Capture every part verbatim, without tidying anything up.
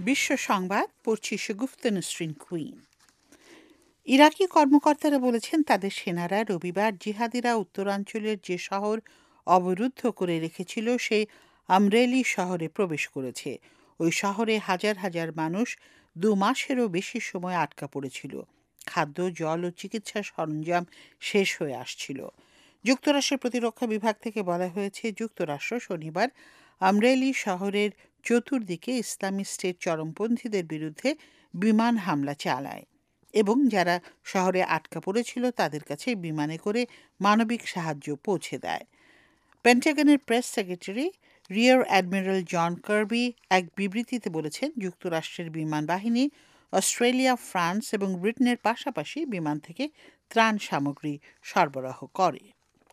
বিশ্ব সংবাদ পড়ছি শগুফতা নসরিন কুইন। ইরাকি কর্মকর্তারা বলেছেন তাদের সেনারা রবিবার জিহাদিরা উত্তরাঞ্চলের যে শহর অবরুদ্ধ করে রেখেছিল সেই আমরেলি শহরে প্রবেশ করেছে। ওই শহরে হাজার হাজার মানুষ দু মাসেরও বেশি সময় আটকা পড়েছিল। খাদ্য, জল ও চিকিৎসা সরঞ্জাম শেষ হয়ে আসছিল। যুক্তরাষ্ট্রের প্রতিরক্ষা বিভাগ থেকে বলা হয়েছে, যুক্তরাষ্ট্র শনিবার আমরেলি শহরের চতুর্দিকে ইসলামী স্টেট চরমপন্থীদের বিরুদ্ধে বিমান হামলা চালায় এবং যারা শহরে আটকা পড়েছিল তাদের কাছে বিমানে করে মানবিক সাহায্য পৌঁছে দেয়। পেন্টাগনের press secretary rear admiral John Kirby এক বিবৃতিতে বলেছেন, যুক্তরাষ্ট্রের বিমান বাহিনী অস্ট্রেলিয়া, ফ্রান্স এবং ব্রিটেনের পাশাপাশি বিমান থেকে ত্রাণ সামগ্রী সরবরাহ করে।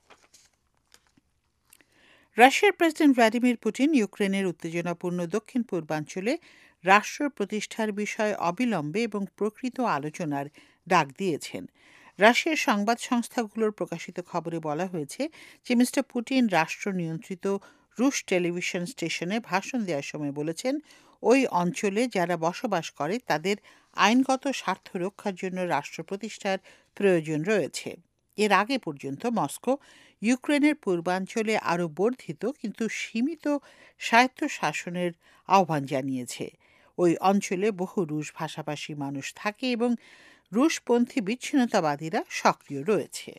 রাশিয়ার প্রেসিডেন্ট ভ্লাদিমির পুতিন ইউক্রেনের উত্তেজনাপূর্ণ দক্ষিণ পূর্বাঞ্চলে রাষ্ট্র প্রতিষ্ঠার বিষয়ে অবিলম্বে এবং প্রকৃত আলোচনার ডাক দিয়েছেন। রাশিয়ার সংবাদ সংস্থাগুলোর প্রকাশিত খবরে বলা হয়েছে যে মিস্টার পুতিন রাষ্ট্র নিয়ন্ত্রিত রুশ টেলিভিশন স্টেশনে ভাষণ দেওয়ার সময় বলেছেন, ওই অঞ্চলে যারা বসবাস করে তাদের আইনগত স্বার্থ রক্ষার জন্য রাষ্ট্র প্রতিষ্ঠার প্রয়োজন রয়েছে। এর আগে পর্যন্ত মস্কো ইউক্রেনের পূর্বাঞ্চলে আরও বর্ধিত কিন্তু সীমিত স্বায়ত্তশাসনের আহ্বান জানিয়েছে। ওই অঞ্চলে বহু রুশ ভাষাভাষী মানুষ থাকে এবং রুশপন্থী বিচ্ছিন্নতাবাদীরা সক্রিয় রয়েছে।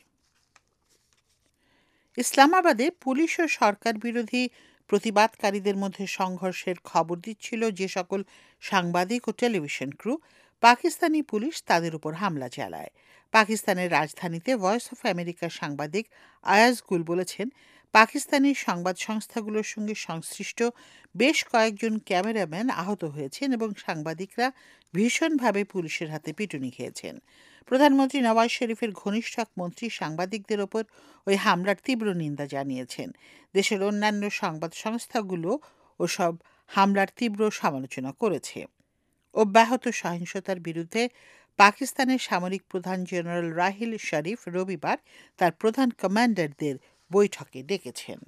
ইসলামাবাদে পুলিশ ও সরকার বিরোধী প্রতিবাদকারীদের মধ্যে সংঘর্ষের খবর দিচ্ছিল যে সকল সাংবাদিক ও টেলিভিশন ক্রু, পাকিস্তানি পুলিশ তাদের উপর হামলা চালায়। পাকিস্তানের রাজধানীতে ভয়েস অফ আমেরিকার সাংবাদিক আয়াজ গুল বলেছেন, পাকিস্তানি সংবাদ সংস্থাগুলোর সঙ্গে সংশ্লিষ্ট বেশ কয়েকজন ক্যামেরাম্যান আহত হয়েছেন এবং সাংবাদিকরা ভীষণভাবে পুলিশের হাতে পিটুনি খেয়েছেন। প্রধানমন্ত্রী নওয়াজ শরীফের ঘনিষ্ঠ এক মন্ত্রী সাংবাদিকদের ওপর ওই হামলার তীব্র নিন্দা জানিয়েছেন। দেশের অন্যান্য সংবাদ সংস্থাগুলো ওসব হামলার তীব্র সমালোচনা করেছে। অব্যাহত সহিংসতার বিরুদ্ধে পাকিস্তানের সামরিক প্রধান জেনারেল রাহিল শরীফ রবিবার তার প্রধান কমান্ডারদের বৈঠকে ডেকেছেন।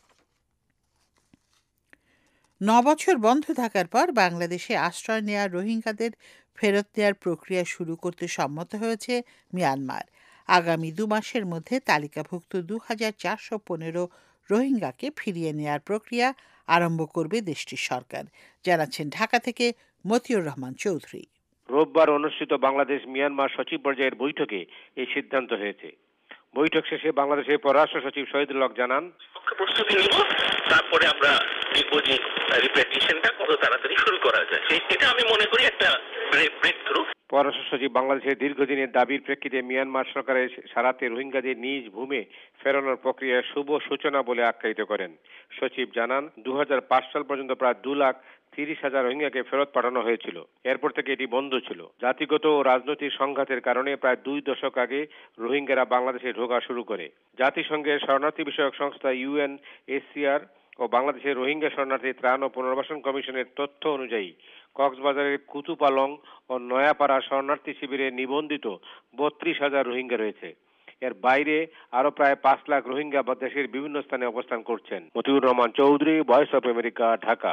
ন বছর বন্ধ থাকার পর বাংলাদেশে আশ্রয় নেওয়া রোহিঙ্গাদের ফেরত নেওয়ার প্রক্রিয়া শুরু করতে সম্মত হয়েছে মিয়ানমার। আগামী দু মাসের মধ্যে তালিকাভুক্ত দু হাজার চারশো পনেরো রোহিঙ্গাকে ফিরিয়ে নেওয়ার প্রক্রিয়া আরম্ভ করবে দেশটির সরকার, জানাচ্ছেন ঢাকা থেকে মতিউর রহমান চৌধুরী। রোববার অনুষ্ঠিত বাংলাদেশ মিয়ানমার সচিব পর্যায়ের বৈঠকে এই সিদ্ধান্ত হয়েছে। বৈঠক শেষে বাংলাদেশের পররাষ্ট্র সচিব শহীদুল হক জানান, প্রস্তুতি নিব, তারপরে আমরা দেখব যে রিপ্যাট্রিয়েশনটা কত তাড়াতাড়ি শুরু করা যায়। এটা আমি মনে করি একটা ব্রেক থ্রু। পররাষ্ট্র সচিব বাংলাদেশের দীর্ঘদিনের দাবির প্রেক্ষিতে মিয়ানমার সরকারের সারাতে রোহিঙ্গাদের নিজ ভূমে ফেরানোর প্রক্রিয়া শুভ সূচনা বলে আখ্যায়িত করেন। সচিব জানান, দু হাজার পাঁচ সাল পর্যন্ত প্রায় দু লাখ তিরিশ হাজার রোহিঙ্গাকে ফেরত পাঠানো হয়েছিল। এরপর থেকে এটি বন্ধ ছিল। জাতিগত ও রাজনৈতিক সংঘাতের কারণে প্রায় দুই দশক আগে রোহিঙ্গারা বাংলাদেশে ঢোকা শুরু করে। জাতিসংঘের শরণার্থী বিষয়ক সংস্থা ইউএনএইচসিআর ও বাংলাদেশের রোহিঙ্গা শরণার্থী ত্রাণ ও পুনর্বাসন কমিশনের তথ্য অনুযায়ী কক্সবাজারের কুতুপালং ও নয়াপাড়া শরণার্থী শিবিরে নিবন্ধিত বত্রিশ হাজার রোহিঙ্গা রয়েছে। এর বাইরে আরো প্রায় পাঁচ লাখ রোহিঙ্গা দেশের বিভিন্ন স্থানে অবস্থান করছেন। Motiur Rahman Chowdhury, voice of America, Dhaka.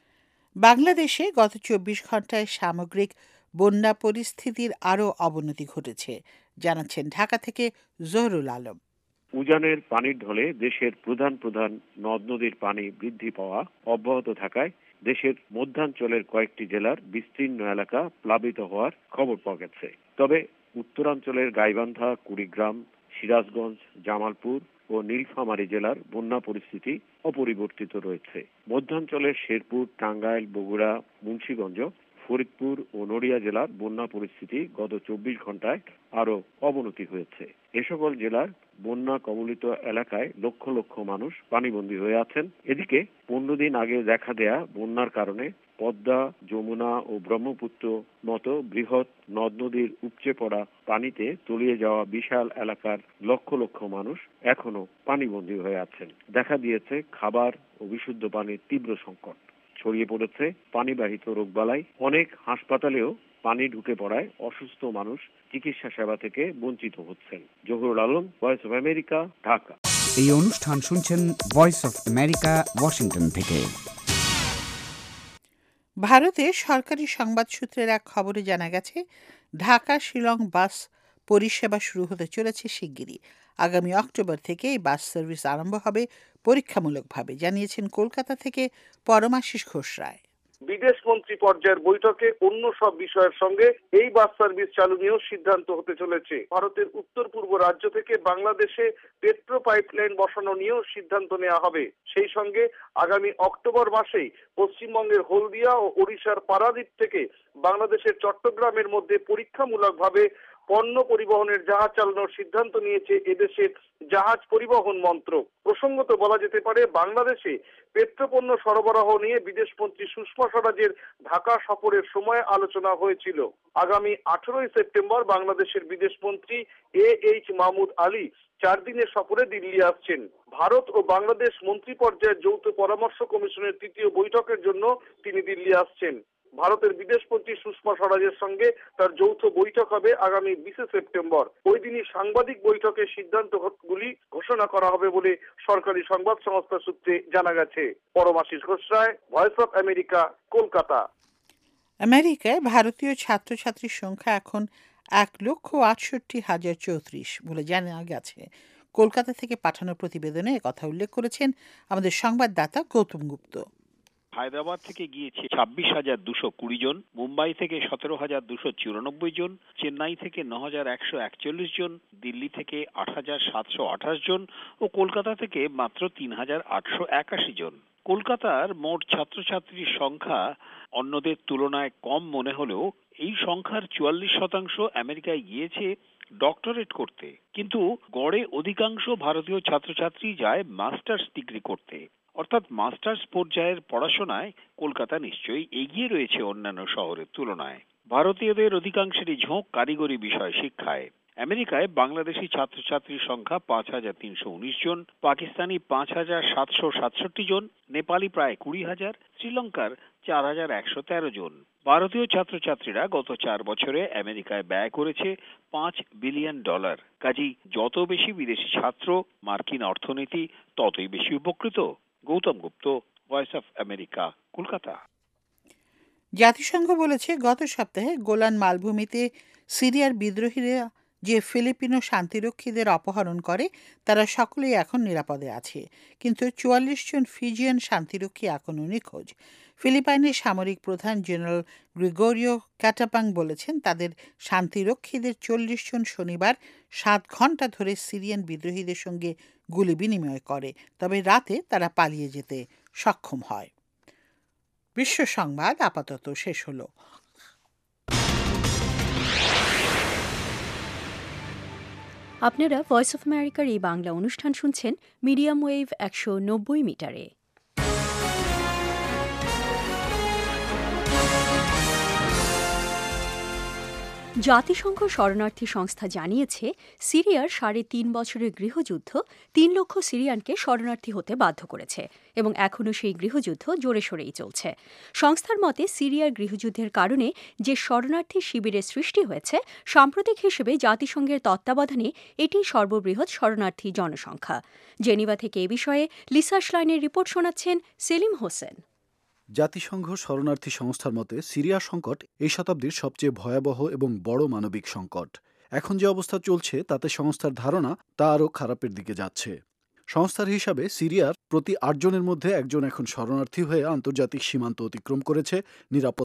বাংলাদেশে গত চব্বিশ ঘন্টায় সামগ্রিক বন্যা পরিস্থিতির আরও অবনতি ঘটেছে, জানাচ্ছেন ঢাকা থেকে জহুরুল আলম। উজানের পানির ঢলে দেশের প্রধান প্রধান নদ নদীর পানি বৃদ্ধি পাওয়া অব্যাহত থাকায় দেশের মধ্যাঞ্চলের কয়েকটি জেলার বিস্তীর্ণ এলাকা প্লাবিত হওয়ার খবর পাওয়া গেছে। তবে উত্তরাঞ্চলের গাইবান্ধা, কুড়িগ্রাম, সিরাজগঞ্জ, জামালপুর ও নীলফামারী জেলার বন্যা পরিস্থিতি অপরিবর্তিত রয়েছে। মধ্যাঞ্চলের শেরপুর, টাঙ্গাইল, বগুড়া, মুন্সিগঞ্জ, ফরিদপুর ও নড়িয়া জেলার বন্যা পরিস্থিতি গত চব্বিশ ঘন্টায় আরো অবনতি হয়েছে। এ সকল জেলার বন্যা কবলিত এলাকায় লক্ষ লক্ষ মানুষ পানিবন্দী হয়ে আছেন। এদিকে পনেরো দিন আগে দেখা দেয়া বন্যার কারণে পদ্মা, যমুনা ও ব্রহ্মপুত্র মতো বৃহৎ নদ নদীর উপচে পড়া পানিতে তলিয়ে যাওয়া বিশাল এলাকার লক্ষ লক্ষ মানুষ এখনো পানিবন্দী হয়ে আছেন। দেখা দিয়েছে খাবার ও বিশুদ্ধ পানির তীব্র সংকট। ছড়িয়ে পড়েছে পানিবাহিত রোগবালাই। অনেক হাসপাতালেও পানি ঢুকে পড়ায় অসুস্থ মানুষ চিকিৎসা সেবা থেকে বঞ্চিত হচ্ছেন। Zahurul Alam, voice of America, Dhaka. এই অনুষ্ঠান শুনছেন ভয়েস অফ আমেরিকা, ওয়াশিংটন থেকে। ভারতে সরকারি সংবাদ সূত্রের এক খবরে জানা গেছে, ঢাকা শিলং বাস পরিষেবা শুরু হতে চলেছে শিগগিরই। আগামী অক্টোবর থেকে এই বাস সার্ভিস আরম্ভ হবে পরীক্ষামূলকভাবে, জানিয়েছেন কলকাতা থেকে পরমাশিস ঘোষ রায়। বিদেশ মন্ত্রী পর্যায়ের বৈঠকে অন্য সব বিষয়ের সঙ্গে এই বাস সার্ভিস চালু নিয়েও সিদ্ধান্ত হতে চলেছে। ভারতের উত্তর পূর্ব রাজ্য থেকে বাংলাদেশে পেট্রো পাইপলাইন বসানো নিয়েও সিদ্ধান্ত নেওয়া হবে। সেই সঙ্গে আগামী অক্টোবর মাসেই পশ্চিমবঙ্গের হলদিয়া ও ওড়িশার পারাদ্বীপ থেকে বাংলাদেশের চট্টগ্রামের মধ্যে পরীক্ষামূলকভাবে পণ্য পরিবহনের জাহাজ চালানোর সিদ্ধান্ত নিয়েছে এদেশের জাহাজ পরিবহন মন্ত্রক। প্রসঙ্গত বলা যেতে পারে, বাংলাদেশে পেট্রোপণ্য সরবরাহ নিয়ে বিদেশমন্ত্রী সুষমা স্বরাজের ঢাকা সফরের সময় আলোচনা হয়েছিল। আগামী আঠারোই সেপ্টেম্বর বাংলাদেশের বিদেশমন্ত্রী এ এইচ মাহমুদ আলী চার দিনের সফরে দিল্লি আসছেন। ভারত ও বাংলাদেশ মন্ত্রী পর্যায়ের যৌথ পরামর্শ কমিশনের তৃতীয় বৈঠকের জন্য তিনি দিল্লি আসছেন। ভারতের বিদেশমন্ত্রী সুষমা স্বরাজের সঙ্গে তার যৌথ বৈঠক হবে আগামী বিশে সেপ্টেম্বর। ওই দিনই সাংবাদিক বৈঠকের সিদ্ধান্তগুলি ঘোষণা করা হবে বলে সরকারি সংবাদ সংস্থা সূত্রে জানা গেছে। Paramashis Ghosh Roy, voice of America, Kolkata. আমেরিকায় ভারতীয় ছাত্রছাত্রীর সংখ্যা এখন এক লক্ষ আটষট্টি হাজার চৌত্রিশ বলে জানা গেছে। কলকাতা থেকে পাঠানো প্রতিবেদনে একথা উল্লেখ করেছেন আমাদের সংবাদদাতা গৌতম গুপ্ত। হায়দ্রাবাদ থেকে গিয়েছে ছাব্বিশ হাজার দুশো কুড়ি জন, মুম্বাই থেকে সতেরো হাজার দুশো চুরানব্বই জন, চেন্নাই থেকে ন হাজার একশো একচল্লিশ জন, দিল্লি থেকে আট হাজার সাতশো আঠাশ জন ও কলকাতা থেকে মাত্র তিন হাজার আটশো একাশি জন। কলকাতার মোট ছাত্রছাত্রীর সংখ্যা অন্যদের তুলনায় কম মনে হলেও এই সংখ্যার চুয়াল্লিশ শতাংশ আমেরিকায় গিয়েছে ডক্টরেট করতে, কিন্তু গড়ে অধিকাংশ ভারতীয় ছাত্রছাত্রী যায় মাস্টার্স ডিগ্রি করতে। অর্থাৎ মাস্টার্স পর্যায়ের পড়াশোনায় কলকাতা নিশ্চয়ই এগিয়ে রয়েছে অন্যান্য শহরের তুলনায়। ভারতীয়দের অধিকাংশেরই ঝোঁক কারিগরি বিষয় শিক্ষায়। আমেরিকায় বাংলাদেশি ছাত্রছাত্রীর সংখ্যা পাঁচ হাজার তিনশো উনিশ জন, পাকিস্তানি পাঁচ হাজার সাতশো সাতষট্টি জন, নেপালি প্রায় কুড়ি হাজার, শ্রীলঙ্কার চার হাজার একশো তেরো জন। ভারতীয় ছাত্রছাত্রীরা গত চার বছরে আমেরিকায় ব্যয় করেছে পাঁচ বিলিয়ন ডলার। কাজেই যত বেশি বিদেশি ছাত্র, মার্কিন অর্থনীতি ততই বেশি উপকৃত। Gautam Gupta, voice of America, Kolkata. জাতিসংঘ বলেছে, গত সপ্তাহে গোলান মালভূমিতে সিরিয়ার বিদ্রোহীরা যে ফিলিপিনো শান্তিরক্ষীদের অপহরণ করে তারা সকলেই এখন নিরাপদে আছে, কিন্তু চুয়াল্লিশ জন ফিজিয়ান শান্তিরক্ষী এখনও নিখোঁজ। ফিলিপাইনের সামরিক প্রধান জেনারেল গ্রিগোরিও ক্যাটাপাং বলেছেন, তাদের শান্তিরক্ষীদের চল্লিশ জন শনিবার সাত ঘন্টা ধরে সিরিয়ান বিদ্রোহীদের সঙ্গে গুলি বিনিময় করে, তবে রাতে তারা পালিয়ে যেতে সক্ষম হয়। বিশ্ব সংবাদ আপাতত শেষ হলো। আপনারা ভয়েস অফ আমেরিকার এই বাংলা অনুষ্ঠান শুনছেন মিডিয়াম ওয়েভ একশো নব্বই মিটারে। জাতিসংঘ শরণার্থী সংস্থা জানিয়েছে, সিরিয়ার সাড়ে তিন বছরের গৃহযুদ্ধ তিন লক্ষ সিরিয়ানকে শরণার্থী হতে বাধ্য করেছে এবং এখনও সেই গৃহযুদ্ধ জোরে সোরেই চলছে। সংস্থার মতে, সিরিয়ার গৃহযুদ্ধের কারণে যে শরণার্থী শিবিরের সৃষ্টি হয়েছে, সাম্প্রতিক হিসেবে জাতিসংঘের তত্ত্বাবধানে এটি সর্ববৃহৎ শরণার্থী জনসংখ্যা। জেনিভা থেকে এ বিষয়ে লিসা শ্লাইনের রিপোর্ট শোনাচ্ছেন সেলিম হোসেন। জাতিসংঘ শরণার্থী সংস্থার মতে সিরিয়া সংকট এই শতাব্দীর সবচেয়ে ভয়াবহ এবং বড় মানবিক সংকট। এখন যে অবস্থা চলছে তাতে সংস্থার ধারণা তা আরও খারাপের দিকে যাচ্ছে। সংস্থার হিসাবে সিরিয়ার প্রতি আটজনের মধ্যে একজন এখন শরণার্থী হয়ে আন্তর্জাতিক সীমান্ত অতিক্রম করেছে নিরাপদ